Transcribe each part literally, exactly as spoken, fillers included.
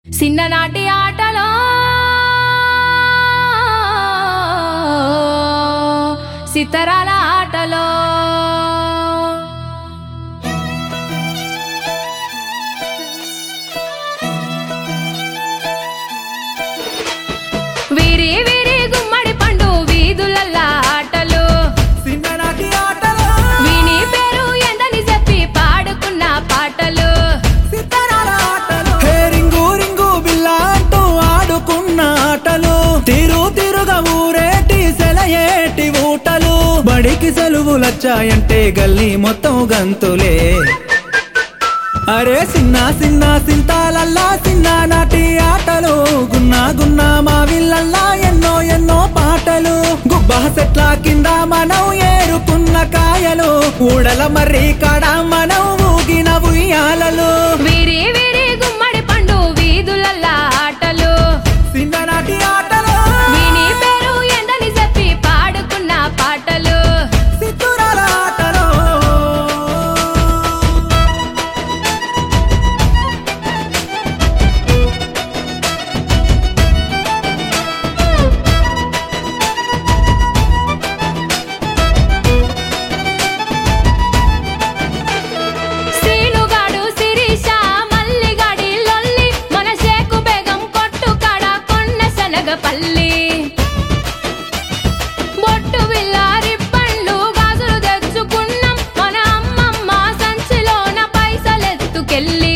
చిన్ననాటి ఆటలో సితరాల ఆటలో వీరి వీరి గుమ్మడి పండు వీధులల్ల ఆటలు చిన్ననాటి ఆటలో వీని పేరు ఎందని చెప్పి పాడుకున్న పాటలు సితారాల ఆటలు హే రింగు రింగు బిల్లా అంటూ ఆడుకున్న ఆటలు తిరు తిరుగా ఊరేటి సెలయేటి ఊటలు బడికి సెలవులొచ్చాయంటే గల్లీ మొత్తం గంతులే అరే సిన్న సిన్న సింతాలల్లా చిన్ననాటి ఆటలు గున్నా గున్నా మా విల్లల్లా ఎన్నో ఎన్నో పాటలు గుబ్బా సెట్ల కింద మనం ఏరుకున్న కాయలు ఊడల మర్రి కాడ మనం ఊగిన ఉయ్యాలలు వీరి వీరి గుమ్మడి పండు వీధులల్ల ఆటలు చిన్ననాటి ఆటలు వీని పేరు ఎందని చెప్పి పాడుకున్న పాటలు సిత్తురాల ఆటలు సీనుగాడు శిరీష మల్లిగాడి లొల్లి మన షేకు బేగం కొట్టు కాడ కొన్న శనగపల్లి బొట్టు విల్లారి పండ్లు గాజులు తెచ్చుకున్నాం మన అమ్మమ్మ సంచిలోన పైసలెత్తుకెళ్ళి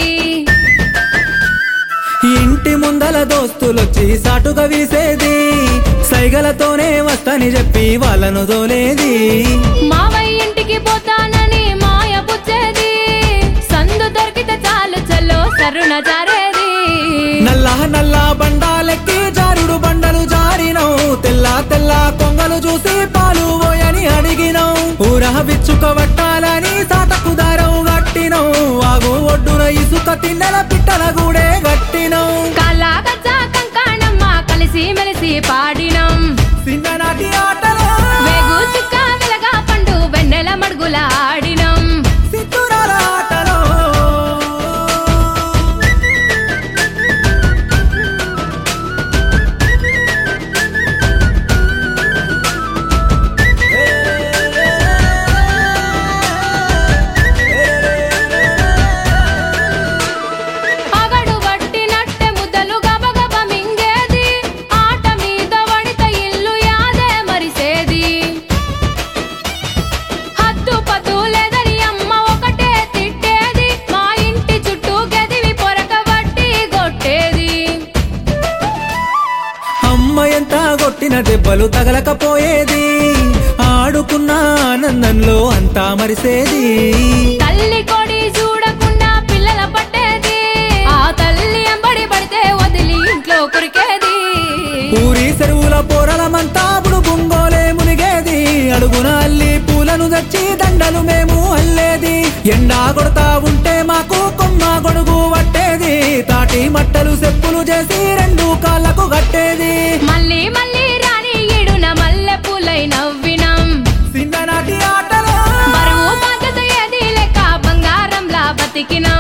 ఇంటి ముందల దోస్తులొచ్చి సాటుగా వీసేది సైగలతోనే వస్తని చెప్పి వాళ్ళను దోలేది మావయ్య ఇంటికి పోతానని మాయ పుచ్చేది సందు దొరికితే చాలు చల్లో సరున జారేది నల్ల నల్ల బండాలెక్కి జారుడు బండలు జారినవు తెల్ల తెల్ల కొంగలు చూసి పాలు పోయని అడిగినవు ఊరహ విచ్చుక వట్టాలని సాటకు దారవు గట్టినవు ఆగు ఒడ్డున ఇసుక తిన్నెల పిట్టల గూడే గట్టినవు కల్లా గజ్జా కంకాణమ్మ కలిసి మెలిసి పాడినం చిన్ననాటి ఆటలు వేగు చుక్క వెలగా పండు వెన్నెల మడుగుల ఆడినం సిత్తురాల ఆటలు అగడు వట్టినట్టె ముద్దలు గబగబ మింగేది ఆట మీద వడిత ఇల్లు యాదే మరిసేది హద్దు పద్దు లేదని అమ్మ ఒకటే తిట్టేది మా ఇంటి చుట్టూ గదివి పొరక వట్టి కొట్టేది అమ్మ ఎంత కొట్టిన దెబ్బలు తగలకపోయేది ఆడుకున్న ఆనందంలో అంతా మరిసేది తల్లి కొడి చూడకుండా పిల్లల పట్టేది ఆ తల్లి అంబడి పడితే వదిలి ఇంట్లో కురికేది ఊరి చెరువుల పోరలమంతా అప్పుడు బుంగోలే మునిగేది అడుగున అల్లి పూలను తెచ్చి దండలు మేము అల్లేది ఎండా కొడతా ఉంటే మాకు కొమ్మ గొడుగు పట్టేది తాటి మట్టలు చెప్పులు చేసి రెండు కాళ్ళకు కట్టేది మళ్ళీ మళ్ళీ రాని ఈడున మల్లె పూలై నవ్వినం చిన్ననాటి ఆటలు బరువు బాధ్యత ఏది లెక్క బంగారంలా బతికినా